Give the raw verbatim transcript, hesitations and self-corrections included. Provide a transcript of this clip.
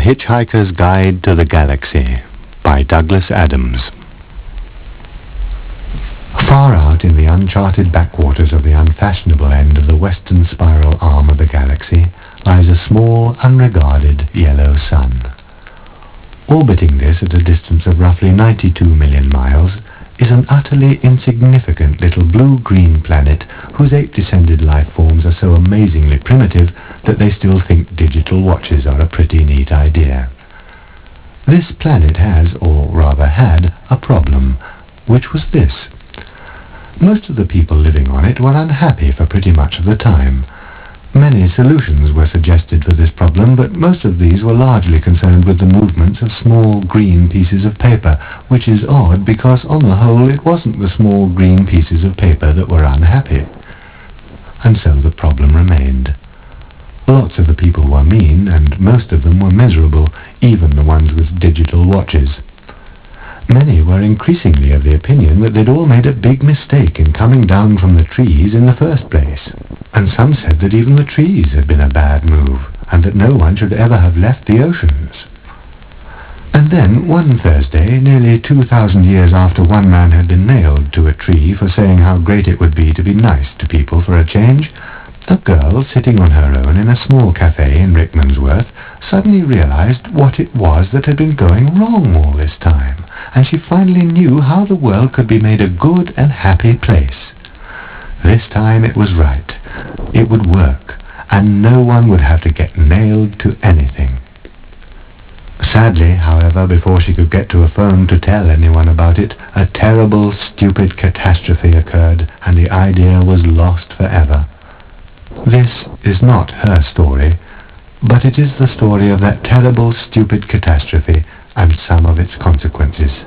Hitchhiker's Guide to the Galaxy by Douglas Adams. Far out in the uncharted backwaters of the unfashionable end of the western spiral arm of the galaxy lies a small, unregarded yellow sun. Orbiting this at a distance of roughly ninety-two million miles is an utterly insignificant little blue-green planet whose ape-descended life forms are so amazingly primitive that they still think digital watches are a pretty neat idea. This planet has, or rather had, a problem, which was this. Most of the people living on it were unhappy for pretty much of the time. Many solutions were suggested for this problem, but most of these were largely concerned with the movements of small green pieces of paper, which is odd because on the whole it wasn't the small green pieces of paper that were unhappy. And so the problem remained. Lots of the people were mean, and most of them were miserable, even the ones with digital watches. Many were increasingly of the opinion that they'd all made a big mistake in coming down from the trees in the first place. And some said that even the trees had been a bad move, and that no one should ever have left the oceans. And then, one Thursday, nearly two thousand years after one man had been nailed to a tree for saying how great it would be to be nice to people for a change, a girl, sitting on her own in a small cafe in Rickmansworth, suddenly realized what it was that had been going wrong all this time, and she finally knew how the world could be made a good and happy place. This time it was right. It would work, and no one would have to get nailed to anything. Sadly, however, before she could get to a phone to tell anyone about it, a terrible, stupid catastrophe occurred, and the idea was lost forever. This is not her story, but it is the story of that terrible, stupid catastrophe and some of its consequences.